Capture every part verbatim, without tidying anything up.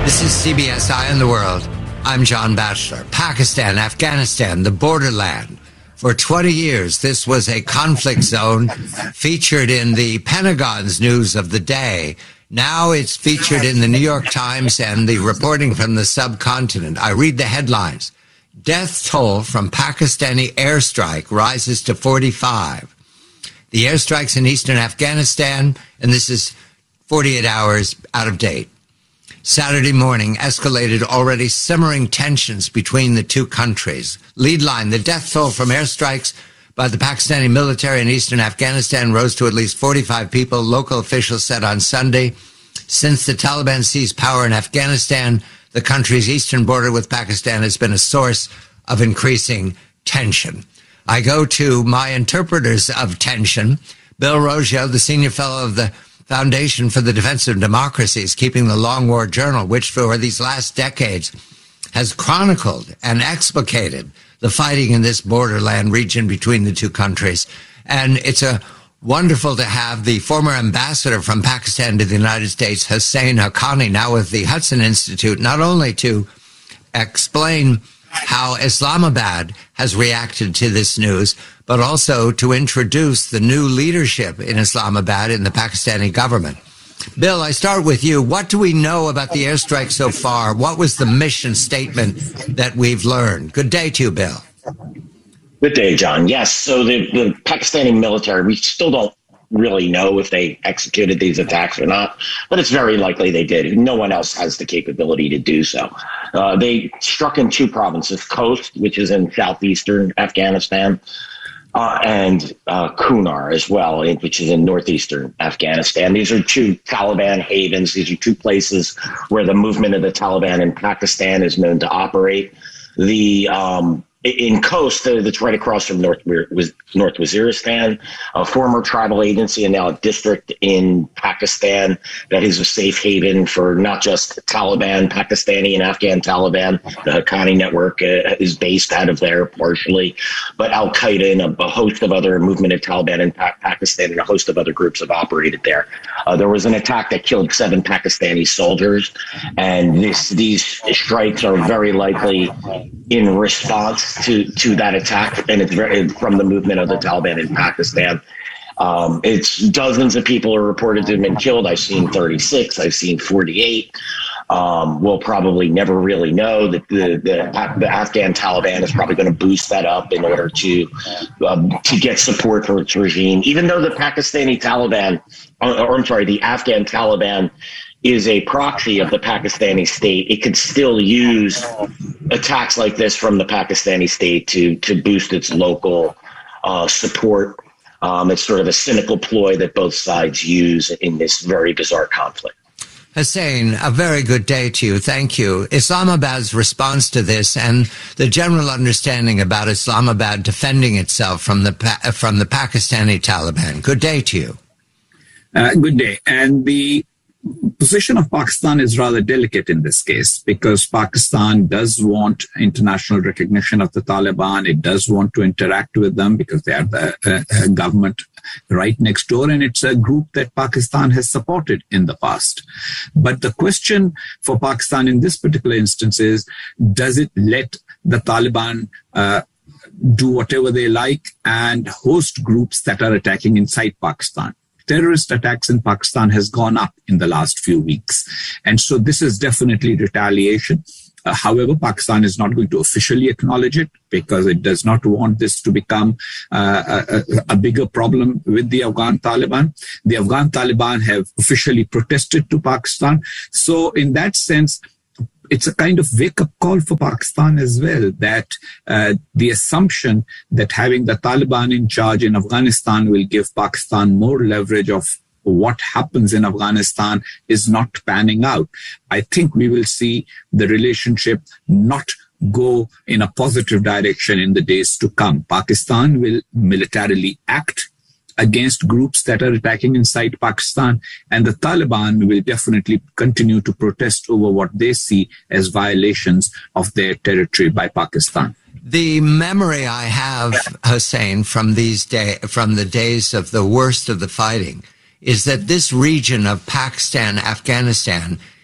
This is C B S Eye on the World. I'm John Batchelor. Pakistan, Afghanistan, the borderland. For twenty years, this was a conflict zone featured in the Pentagon's news of the day. Now it's featured in the New York Times and the reporting from the subcontinent. I read the headlines. Death toll from Pakistani airstrike rises to forty-five. The airstrikes in eastern Afghanistan, and this is forty-eight hours out of date. Saturday morning escalated already simmering tensions between the two countries. Lead line, the death toll from airstrikes by the Pakistani military in eastern Afghanistan rose to at least forty-five people, local officials said on Sunday. Since the Taliban seized power in Afghanistan, the country's eastern border with Pakistan has been a source of increasing tension. I go to my interpreters of tension. Bill Roggio, the senior fellow of the Foundation for the Defense of Democracy, is keeping the Long War Journal, which for these last decades has chronicled and explicated the fighting in this borderland region between the two countries. And it's a wonderful to have the former ambassador from Pakistan to the United States, Hussein Haqqani, now with the Hudson Institute, not only to explain how Islamabad has reacted to this news, but also to introduce the new leadership in Islamabad in the Pakistani government. Bill, I start with you. What do we know about the airstrike so far? What was the mission statement that we've learned? Good day to you, Bill. Good day, John. Yes, so the, the Pakistani military, we still don't really know if they executed these attacks or not, but it's very likely they did. No one else has the capability to do so. Uh, they struck in two provinces, Khost, which is in southeastern Afghanistan, uh, and uh, Kunar as well, which is in northeastern Afghanistan. These are two Taliban havens. These are two places where the movement of the Taliban in Pakistan is known to operate. The um, In Khost, uh, that's right across from North, North Waziristan, a former tribal agency and now a district in Pakistan that is a safe haven for not just Taliban, Pakistani and Afghan Taliban. The Haqqani network uh, is based out of there partially, but Al-Qaeda and a, a host of other movement of Taliban in pa- Pakistan and a host of other groups have operated there. Uh, there was an attack that killed seven Pakistani soldiers, and this, these strikes are very likely in response to, to that attack, and it's very, from the movement of the Taliban in Pakistan. Um, it's dozens of people are reported to have been killed. I've seen thirty-six. I've seen forty-eight. Um, we'll probably never really know. That the, the, the Afghan Taliban is probably going to boost that up in order to um, to get support for its regime, even though the Pakistani Taliban, or, or I'm sorry, the Afghan Taliban is a proxy of the Pakistani state. It could still use attacks like this from the Pakistani state to to boost its local uh, support. Um, it's sort of a cynical ploy that both sides use in this very bizarre conflict. Hussein, a very good day to you. Thank you. Islamabad's response to this and the general understanding about Islamabad defending itself from the from the Pakistani Taliban. Good day to you. Uh, good day. And the position of Pakistan is rather delicate in this case because Pakistan does want international recognition of the Taliban. It does want to interact with them because they are the uh, government right next door, and it's a group that Pakistan has supported in the past. But the question for Pakistan in this particular instance is, does it let the Taliban uh, do whatever they like and host groups that are attacking inside Pakistan? Terrorist attacks in Pakistan has gone up in the last few weeks. And so this is definitely retaliation. Uh, however, Pakistan is not going to officially acknowledge it because it does not want this to become uh, a, a bigger problem with the Afghan Taliban. The Afghan Taliban have officially protested to Pakistan. So in that sense, it's a kind of wake-up call for Pakistan as well, that uh, the assumption that having the Taliban in charge in Afghanistan will give Pakistan more leverage of what happens in Afghanistan is not panning out. I think we will see the relationship not go in a positive direction in the days to come. Pakistan will militarily act against groups that are attacking inside Pakistan, and the Taliban will definitely continue to protest over what they see as violations of their territory by Pakistan. The memory I have, Hussein, from these day, from the days of the worst of the fighting, is that this region of Pakistan, Afghanistan,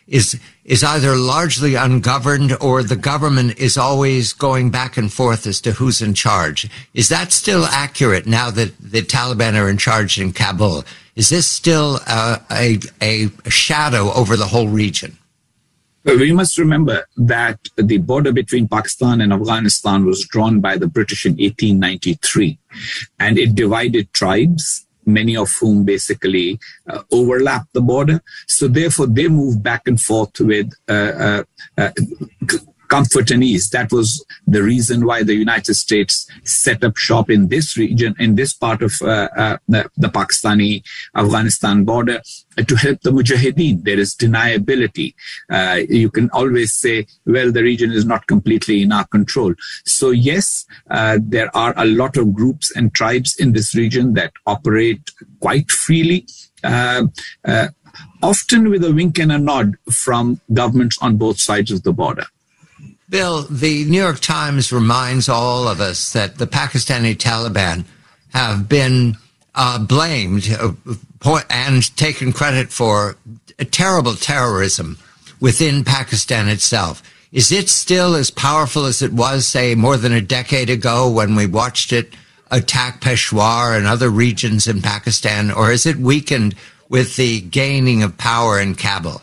is is either largely ungoverned or the government is always going back and forth as to who's in charge. Is that still accurate now that the Taliban are in charge in Kabul? Is this still uh, a, a shadow over the whole region? We must remember that the border between Pakistan and Afghanistan was drawn by the British in eighteen ninety-three, and it divided tribes, many of whom basically uh, overlap the border. So therefore, they move back and forth with uh, uh, uh, comfort and ease. That was the reason why the United States set up shop in this region, in this part of uh, uh, the, the Pakistani-Afghanistan border, uh, to help the Mujahideen. There is deniability. Uh, you can always say, well, the region is not completely in our control. So yes, uh, there are a lot of groups and tribes in this region that operate quite freely, uh, uh, often with a wink and a nod from governments on both sides of the border. Bill, the New York Times reminds all of us that the Pakistani Taliban have been uh, blamed uh, and taken credit for terrible terrorism within Pakistan itself. Is it still as powerful as it was, say, more than a decade ago when we watched it attack Peshawar and other regions in Pakistan, or is it weakened with the gaining of power in Kabul?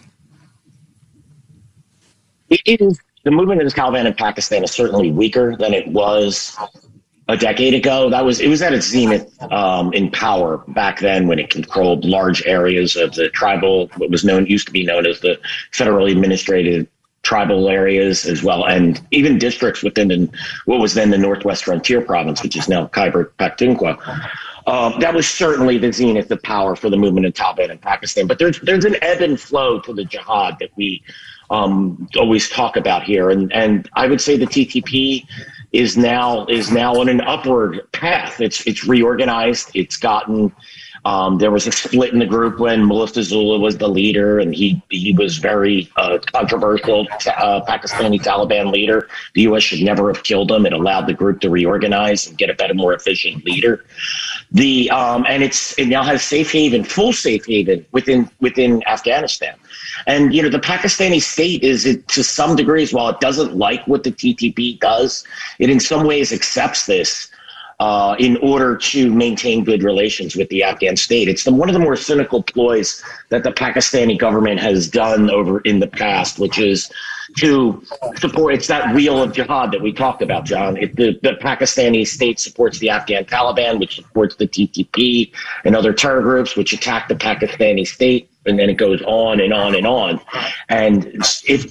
It is. The movement of the Taliban in Pakistan is certainly weaker than it was a decade ago. That was it was at its zenith um, in power back then, when it controlled large areas of the tribal, what was known used to be known as the federally administrated tribal areas, as well, and even districts within the, what was then the Northwest Frontier Province, which is now Khyber Pakhtunkhwa. Um, that was certainly the zenith of power for the movement of Taliban in Pakistan. But there's there's an ebb and flow to the jihad that we um, always talk about here, and and I would say the T T P is now is now on an upward path. It's it's reorganized. It's gotten. Um, there was a split in the group when Muftazullah was the leader, and he he was very uh, controversial uh, Pakistani Taliban leader. The U S should never have killed him. It allowed the group to reorganize and get a better, more efficient leader. The um, and it's it now has safe haven, full safe haven within within Afghanistan. And you know, the Pakistani state is, it, to some degrees, while it doesn't like what the T T P does, it in some ways accepts this. Uh, in order to maintain good relations with the Afghan state. It's the, one of the more cynical ploys that the Pakistani government has done over in the past, which is to support, it's that wheel of jihad that we talked about, John. It, the, the Pakistani state supports the Afghan Taliban, which supports the T T P and other terror groups, which attack the Pakistani state, and then it goes on and on and on. And if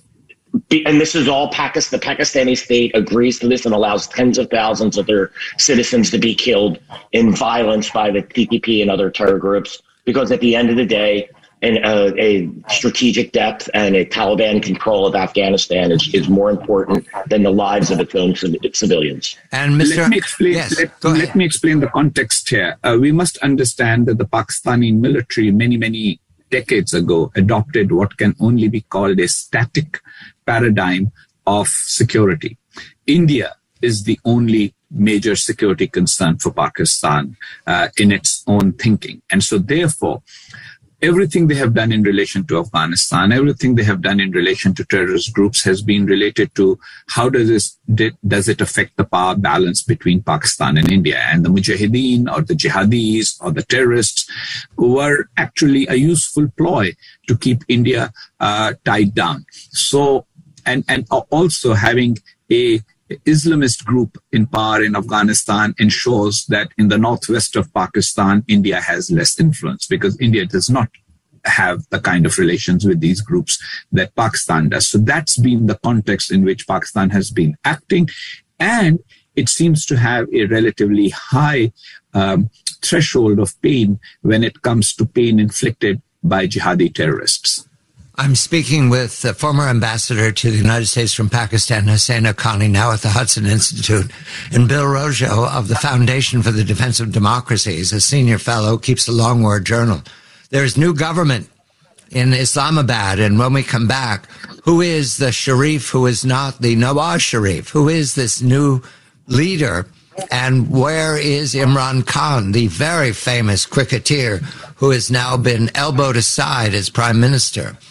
And this is all Pakistan. The Pakistani state agrees to this and allows tens of thousands of their citizens to be killed in violence by the T T P and other terror groups. Because at the end of the day, an, uh, a strategic depth and a Taliban control of Afghanistan is, is more important than the lives of its own civilians. And Mister Let me explain. Yes, let, let me explain the context here. Uh, we must understand that the Pakistani military, many many decades ago, adopted what can only be called a static paradigm of security. India is the only major security concern for Pakistan uh, in its own thinking. And so therefore, everything they have done in relation to Afghanistan, everything they have done in relation to terrorist groups has been related to how does this does it affect the power balance between Pakistan and India. And the Mujahideen or the jihadis or the terrorists were actually a useful ploy to keep India uh, tied down. So, and, and also having a Islamist group in power in Afghanistan ensures that in the northwest of Pakistan, India has less influence, because India does not have the kind of relations with these groups that Pakistan does. So that's been the context in which Pakistan has been acting. And it seems to have a relatively high um, threshold of pain when it comes to pain inflicted by jihadi terrorists. I'm speaking with the former ambassador to the United States from Pakistan, Hussein Haqqani, now at the Hudson Institute, and Bill Rojo of the Foundation for the Defense of Democracy. He's a senior fellow, keeps the Long War Journal. There's new government in Islamabad, and when we come back, who is the Sharif who is not the Nawaz Sharif? Who is this new leader? And where is Imran Khan, the very famous cricketer who has now been elbowed aside as prime minister?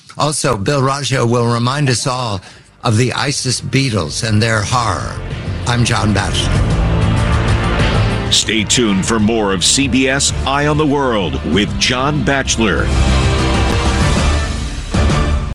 Also, Bill Raggio will remind us all of the ISIS Beatles and their horror. I'm John Batchelor. Stay tuned for more of C B S Eye on the World with John Batchelor.